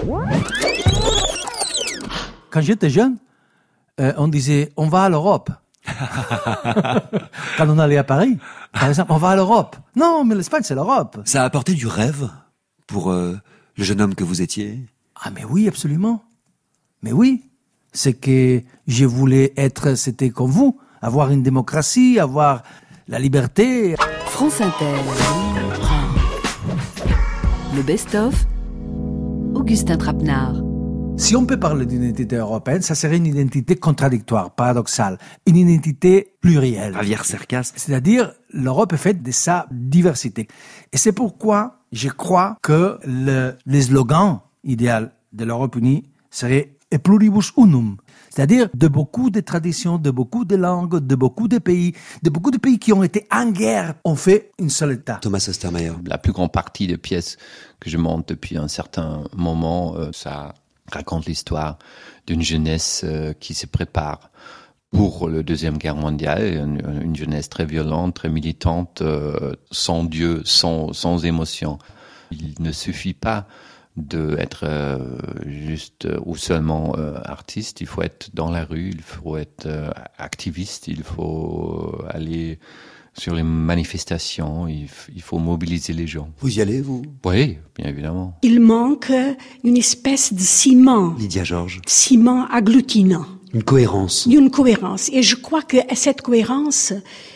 Quand j'étais jeune, on disait on va à l'Europe. Quand on allait à Paris, par exemple, on va à l'Europe. Non, mais l'Espagne, c'est l'Europe. Ça a apporté du rêve pour le jeune homme que vous étiez? Ah, mais oui, absolument. Mais oui, c'est que je voulais être, c'était comme vous, avoir une démocratie, avoir la liberté. France Inter. Le best-of, Augustin Trapenard. Si on peut parler d'une identité européenne, ça serait une identité contradictoire, paradoxale, une identité plurielle. Javier Cercas. C'est-à-dire, l'Europe est faite de sa diversité. Et c'est pourquoi je crois que le slogan idéal de l'Europe unie serait « E pluribus unum », c'est-à-dire de beaucoup de traditions, de beaucoup de langues, de beaucoup de pays qui ont été en guerre, ont fait une seule État. Thomas Ostermeyer. La plus grande partie des pièces que je monte depuis un certain moment, ça raconte l'histoire d'une jeunesse qui se prépare pour la Deuxième Guerre mondiale, une jeunesse très violente, très militante, sans Dieu, sans émotion. Il ne suffit pas d'être juste ou seulement artiste, il faut être dans la rue, il faut être activiste, il faut aller sur les manifestations, il faut mobiliser les gens. Vous y allez, vous? Oui, bien évidemment. Il manque une espèce de ciment. Lydia Georges. Ciment agglutinant. Une cohérence. Une cohérence. Et je crois que cette cohérence,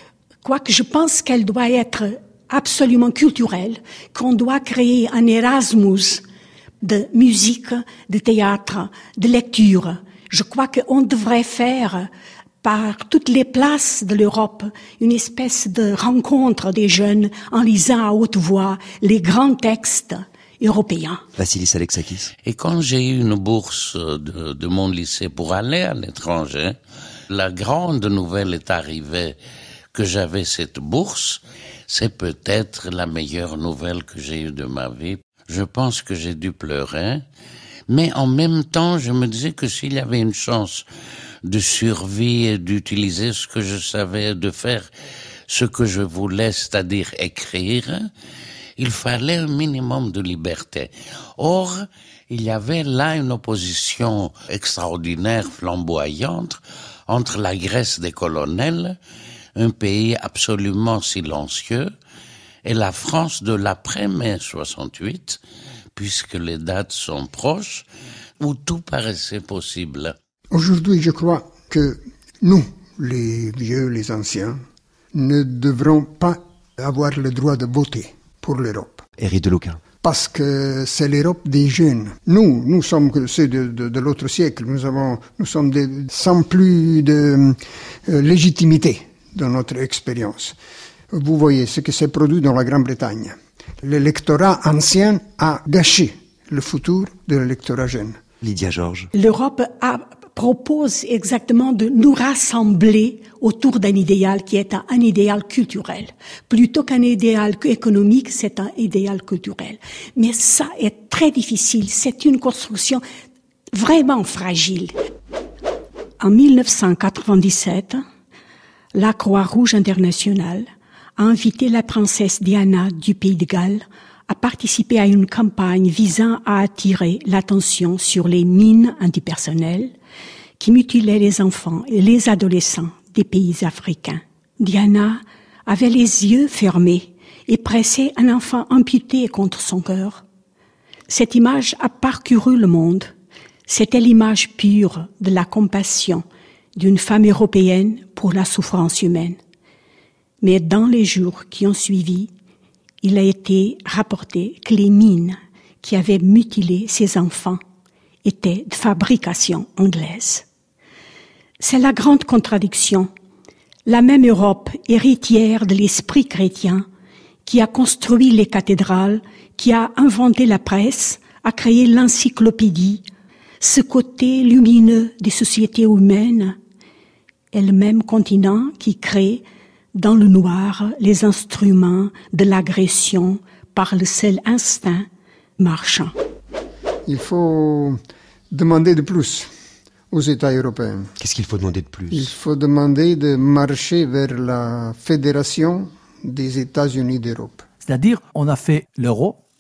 je pense qu'elle doit être absolument culturelle, qu'on doit créer un Erasmus de musique, de théâtre, de lecture. Je crois qu'on devrait faire par toutes les places de l'Europe une espèce de rencontre des jeunes en lisant à haute voix les grands textes européens. Vassilis Alexakis. Et quand j'ai eu une bourse de mon lycée pour aller à l'étranger, la grande nouvelle est arrivée que j'avais cette bourse. C'est peut-être la meilleure nouvelle que j'ai eue de ma vie. Je pense que j'ai dû pleurer, mais en même temps, je me disais que s'il y avait une chance de survie et d'utiliser ce que je savais, de faire ce que je voulais, c'est-à-dire écrire, il fallait un minimum de liberté. Or, il y avait là une opposition extraordinaire, flamboyante, entre la Grèce des colonels, un pays absolument silencieux, et la France de l'après-mai 68, puisque les dates sont proches, où tout paraissait possible. Aujourd'hui, je crois que nous, les vieux, les anciens, ne devrons pas avoir le droit de voter pour l'Europe. Éric Deloquin. Parce que c'est l'Europe des jeunes. Nous sommes ceux de l'autre siècle. Nous sommes sans plus de légitimité dans notre expérience. Vous voyez ce qui s'est produit dans la Grande-Bretagne. L'électorat ancien a gâché le futur de l'électorat jeune. Lydia Georges. L'Europe propose exactement de nous rassembler autour d'un idéal qui est un idéal culturel. Plutôt qu'un idéal économique, c'est un idéal culturel. Mais ça est très difficile. C'est une construction vraiment fragile. En 1997, la Croix-Rouge internationale a invité la princesse Diana du Pays de Galles à participer à une campagne visant à attirer l'attention sur les mines antipersonnelles qui mutilaient les enfants et les adolescents des pays africains. Diana avait les yeux fermés et pressait un enfant amputé contre son cœur. Cette image a parcouru le monde. C'était l'image pure de la compassion d'une femme européenne pour la souffrance humaine. Mais dans les jours qui ont suivi, il a été rapporté que les mines qui avaient mutilé ces enfants étaient de fabrication anglaise. C'est la grande contradiction. La même Europe, héritière de l'esprit chrétien, qui a construit les cathédrales, qui a inventé la presse, a créé l'encyclopédie, ce côté lumineux des sociétés humaines, est le même continent qui crée dans le noir les instruments de l'agression par le seul instinct marchand. Il faut demander de plus aux États européens. Qu'est-ce qu'il faut demander de plus? Il faut demander de marcher vers la fédération des États-Unis d'Europe. C'est-à-dire, on a fait l'euro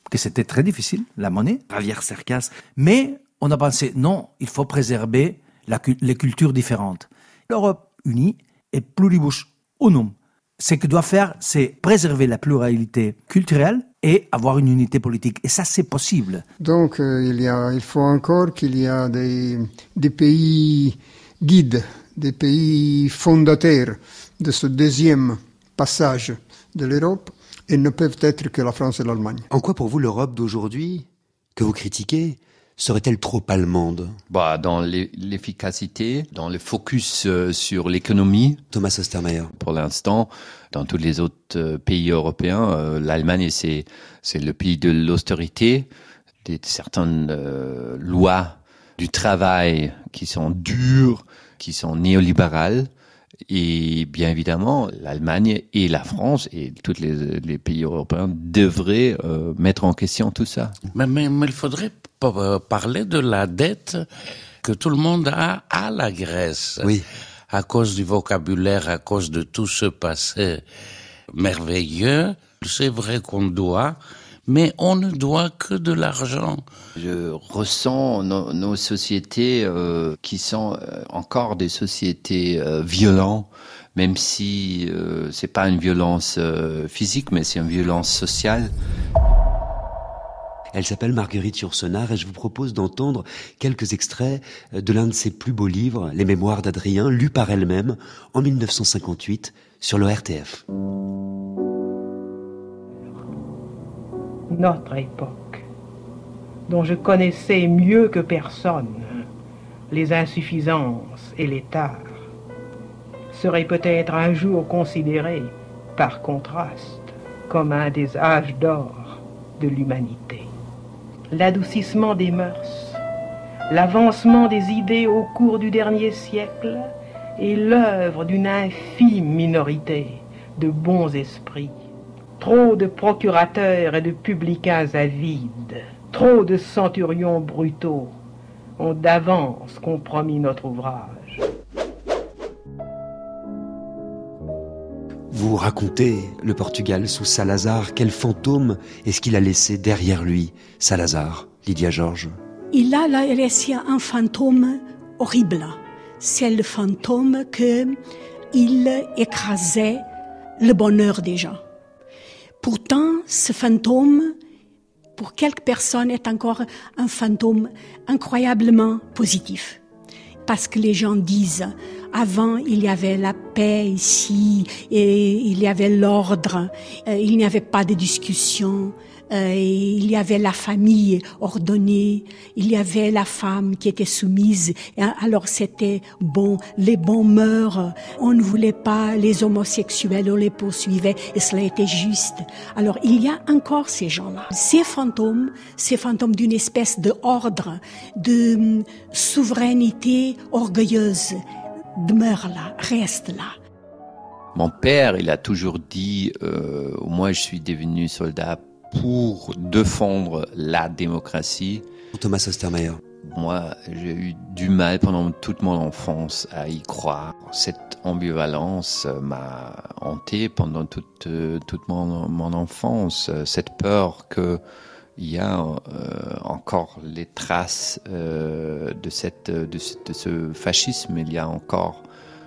que c'était très difficile, la monnaie. Javier Cercas. Mais on a pensé, non, il faut préserver les cultures différentes. L'Europe unie est pluribus unum. Ce que doit faire, c'est préserver la pluralité culturelle et avoir une unité politique. Et ça, c'est possible. Donc, il faut encore qu'il y ait des pays guides, des pays fondateurs de ce deuxième passage de l'Europe, et ne peuvent être que la France et l'Allemagne. En quoi, pour vous, l'Europe d'aujourd'hui, que vous critiquez, serait-elle trop allemande? Dans l'efficacité, dans le focus sur l'économie. Thomas Ostermeyer. Pour l'instant, dans tous les autres pays européens, l'Allemagne, c'est le pays de l'austérité, certaines lois du travail qui sont dures, qui sont néolibérales. Et bien évidemment, l'Allemagne et la France et tous les pays européens devraient mettre en question tout ça. Mais il faudrait parler de la dette que tout le monde a à la Grèce. Oui. À cause du vocabulaire, à cause de tout ce passé merveilleux. C'est vrai qu'on doit, mais on ne doit que de l'argent. Je ressens nos sociétés qui sont encore des sociétés violentes, même si c'est pas une violence physique, mais c'est une violence sociale. Elle s'appelle Marguerite Yourcenar et je vous propose d'entendre quelques extraits de l'un de ses plus beaux livres, Les Mémoires d'Adrien, lus par elle-même en 1958 sur l'ORTF. Notre époque, dont je connaissais mieux que personne les insuffisances et les tares, serait peut-être un jour considérée, par contraste, comme un des âges d'or de l'humanité. L'adoucissement des mœurs, l'avancement des idées au cours du dernier siècle est l'œuvre d'une infime minorité de bons esprits. Trop de procurateurs et de publicains avides, trop de centurions brutaux ont d'avance compromis notre ouvrage. Vous racontez le Portugal sous Salazar. Quel fantôme est-ce qu'il a laissé derrière lui, Salazar, Lydia Georges? Il a laissé un fantôme horrible. C'est le fantôme qu'il écrasait le bonheur des gens. Pourtant, ce fantôme, pour quelques personnes, est encore un fantôme incroyablement positif. Parce que les gens disent, avant il y avait la paix ici, et il y avait l'ordre, il n'y avait pas de discussion, il y avait la famille ordonnée, il y avait la femme qui était soumise, et alors c'était bon, les bons mœurs, on ne voulait pas les homosexuels, on les poursuivait, et cela était juste. Alors il y a encore ces gens-là, ces fantômes d'une espèce de ordre, de souveraineté orgueilleuse, demeure là, reste là. Mon père, il a toujours dit, moi je suis devenu soldat pour défendre la démocratie. Thomas Ostermeyer. Moi, j'ai eu du mal pendant toute mon enfance à y croire. Cette ambivalence m'a hanté pendant toute mon enfance. Cette peur qu'il y a encore les traces de ce fascisme. Il y a encore...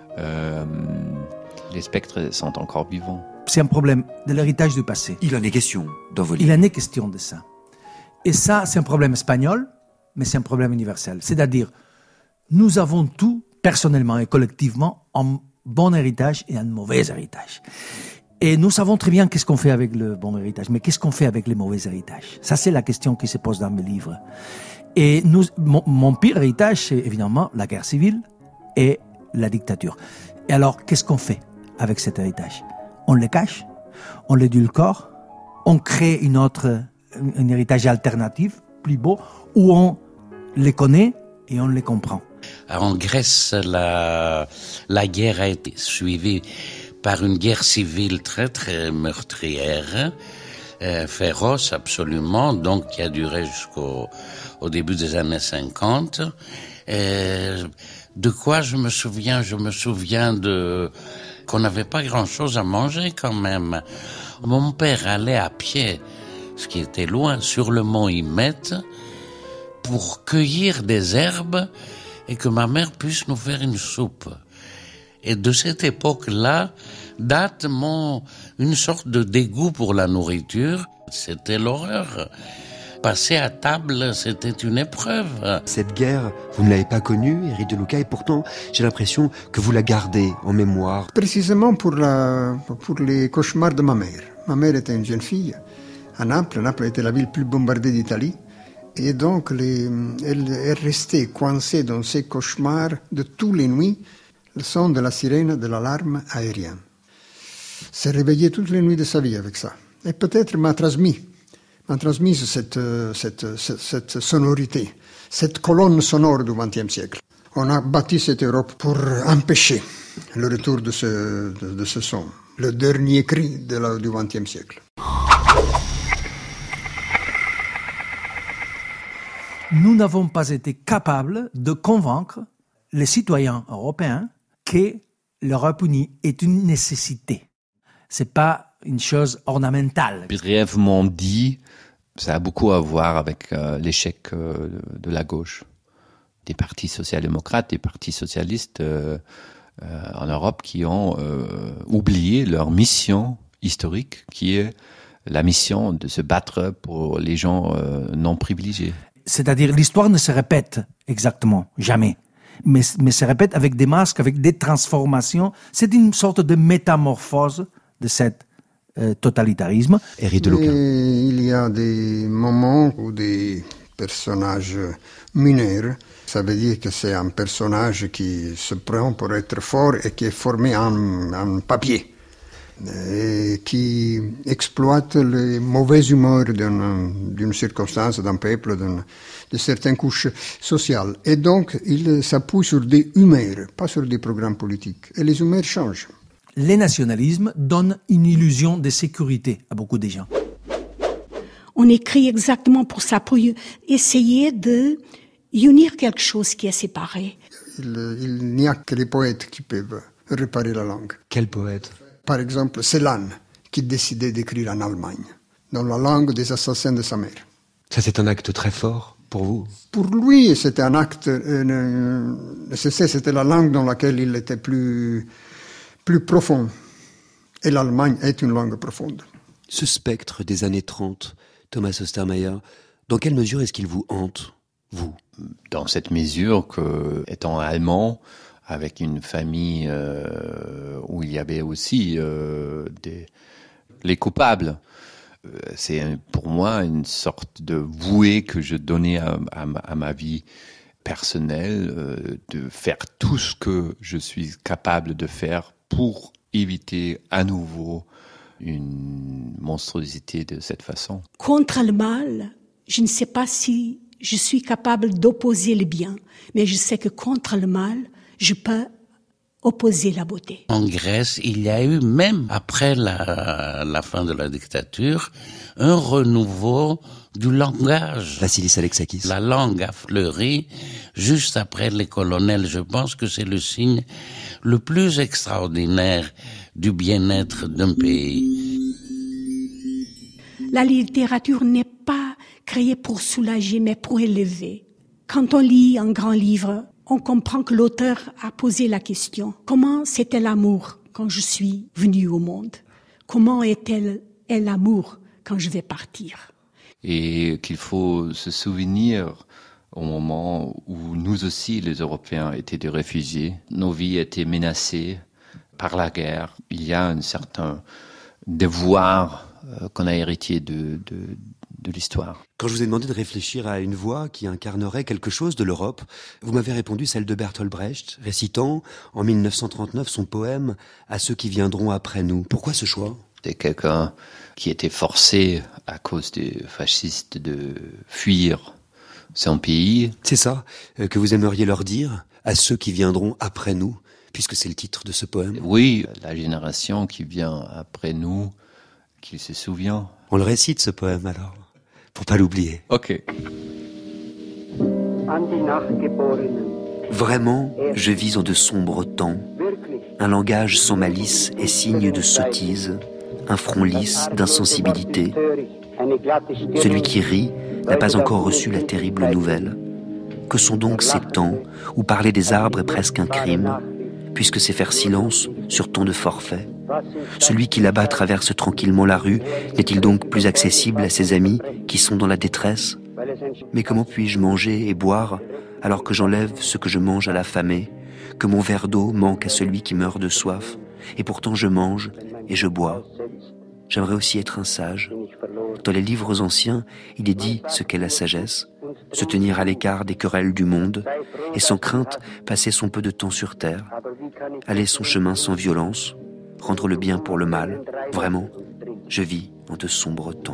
les spectres sont encore vivants. C'est un problème de l'héritage du passé. Il en est question dans vos livres. Il en est question de ça. Et ça, c'est un problème espagnol, mais c'est un problème universel. C'est-à-dire, nous avons tout, personnellement et collectivement, un bon héritage et un mauvais héritage. Et nous savons très bien qu'est-ce qu'on fait avec le bon héritage, mais qu'est-ce qu'on fait avec les mauvais héritages? Ça, c'est la question qui se pose dans mes livres. Et mon pire héritage, c'est évidemment la guerre civile et la dictature. Et alors, qu'est-ce qu'on fait avec cet héritage? On le cache, on l'édulcore, on crée un héritage alternatif, plus beau, où on les connaît et on les comprend. En Grèce, la guerre a été suivie par une guerre civile très très meurtrière, féroce absolument, donc qui a duré jusqu'au début des années 50. De quoi je me souviens qu'on n'avait pas grand-chose à manger quand même. Mon père allait à pied ce qui était loin, sur le mont Hymette, pour cueillir des herbes et que ma mère puisse nous faire une soupe. Et de cette époque-là date une sorte de dégoût pour la nourriture. C'était l'horreur. Passer à table, c'était une épreuve. Cette guerre, vous ne l'avez pas connue, Éric de Luca, et pourtant, j'ai l'impression que vous la gardez en mémoire. Précisément pour les cauchemars de ma mère. Ma mère était une jeune fille à Naples. Naples était la ville plus bombardée d'Italie. Et donc, elle est restée coincée dans ces cauchemars de toutes les nuits, le son de la sirène de l'alarme aérienne. S'est réveillée toutes les nuits de sa vie avec ça. Et peut-être m'a transmis cette sonorité, cette colonne sonore du XXe siècle. On a bâti cette Europe pour empêcher le retour de ce son, le dernier cri du XXe siècle. Nous n'avons pas été capables de convaincre les citoyens européens que l'Europe unie est une nécessité. C'est pas une chose ornementale. Brièvement dit, ça a beaucoup à voir avec l'échec de la gauche, des partis social-démocrates, des partis socialistes en Europe qui ont oublié leur mission historique, qui est la mission de se battre pour les gens non privilégiés. C'est-à-dire l'histoire ne se répète exactement, jamais, mais se répète avec des masques, avec des transformations. C'est une sorte de métamorphose de cette totalitarisme. Éric de Luca. Il y a des moments où des personnages mineurs, ça veut dire que c'est un personnage qui se prend pour être fort et qui est formé en papier, et qui exploite les mauvaises humeurs d'une circonstance, d'un peuple, de certaines couches sociales. Et donc, il s'appuie sur des humeurs, pas sur des programmes politiques. Et les humeurs changent. Les nationalismes donnent une illusion de sécurité à beaucoup de gens. On écrit exactement pour ça, pour essayer de unir quelque chose qui est séparé. Il n'y a que les poètes qui peuvent réparer la langue. Quel poète? Par exemple, Celan, qui décidait d'écrire en Allemagne, dans la langue des assassins de sa mère. Ça, c'est un acte très fort pour vous? Pour lui, c'était un acte nécessaire. C'était la langue dans laquelle il était plus profond. Et l'Allemagne est une langue profonde. Ce spectre des années 30, Thomas Ostermayer, dans quelle mesure est-ce qu'il vous hante, vous? Dans cette mesure que, étant allemand, avec une famille où il y avait aussi les coupables, c'est pour moi une sorte de vouée que je donnais à ma vie personnelle, de faire tout ce que je suis capable de faire pour éviter à nouveau une monstruosité de cette façon. Contre le mal, je ne sais pas si je suis capable d'opposer le bien, mais je sais que contre le mal, je peux opposer la beauté. En Grèce, il y a eu, même après la fin de la dictature, un renouveau du langage. Vassilis Alexakis. La langue a fleuri juste après les colonels. Je pense que c'est le signe le plus extraordinaire du bien-être d'un pays. La littérature n'est pas créée pour soulager, mais pour élever. Quand on lit un grand livre, on comprend que l'auteur a posé la question. Comment c'était l'amour quand je suis venu au monde? Comment est l'amour quand je vais partir? Et qu'il faut se souvenir au moment où nous aussi, les Européens, étaient des réfugiés. Nos vies étaient menacées par la guerre. Il y a un certain devoir qu'on a hérité de l'histoire. Quand je vous ai demandé de réfléchir à une voix qui incarnerait quelque chose de l'Europe, vous m'avez répondu celle de Bertolt Brecht, récitant en 1939 son poème « À ceux qui viendront après nous ». Pourquoi ce choix? C'était quelqu'un qui était forcé à cause des fascistes de fuir son pays. C'est ça que vous aimeriez leur dire à ceux qui viendront après nous, puisque c'est le titre de ce poème? Oui, la génération qui vient après nous, qui se souvient. On le récite ce poème alors, pour pas l'oublier. Ok. Vraiment, je vis en de sombres temps, un langage sans malice et signe de sottise, un front lisse d'insensibilité, Celui qui rit n'a pas encore reçu la terrible nouvelle. Que sont donc ces temps où parler des arbres est presque un crime, puisque c'est faire silence sur ton de forfait? Celui qui là-bas traverse tranquillement la rue n'est-il donc plus accessible à ses amis qui sont dans la détresse? Mais comment puis-je manger et boire alors que j'enlève ce que je mange à l'affamé, que mon verre d'eau manque à celui qui meurt de soif, et pourtant je mange et je bois? J'aimerais aussi être un sage. Dans les livres anciens, il est dit ce qu'est la sagesse, se tenir à l'écart des querelles du monde, et sans crainte passer son peu de temps sur terre, aller son chemin sans violence, rendre le bien pour le mal. Vraiment, je vis en de sombres temps.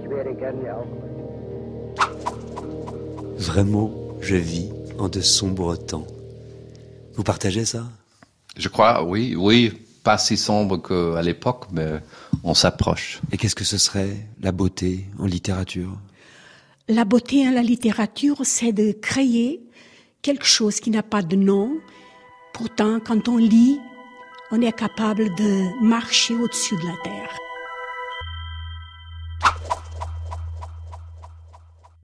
Vraiment, je vis en de sombres temps. Vous partagez ça? Je crois, oui, pas si sombre qu'à l'époque, mais on s'approche. Et qu'est-ce que ce serait, la beauté en littérature? La beauté en la littérature, c'est de créer quelque chose qui n'a pas de nom. Pourtant, quand on lit, on est capable de marcher au-dessus de la terre.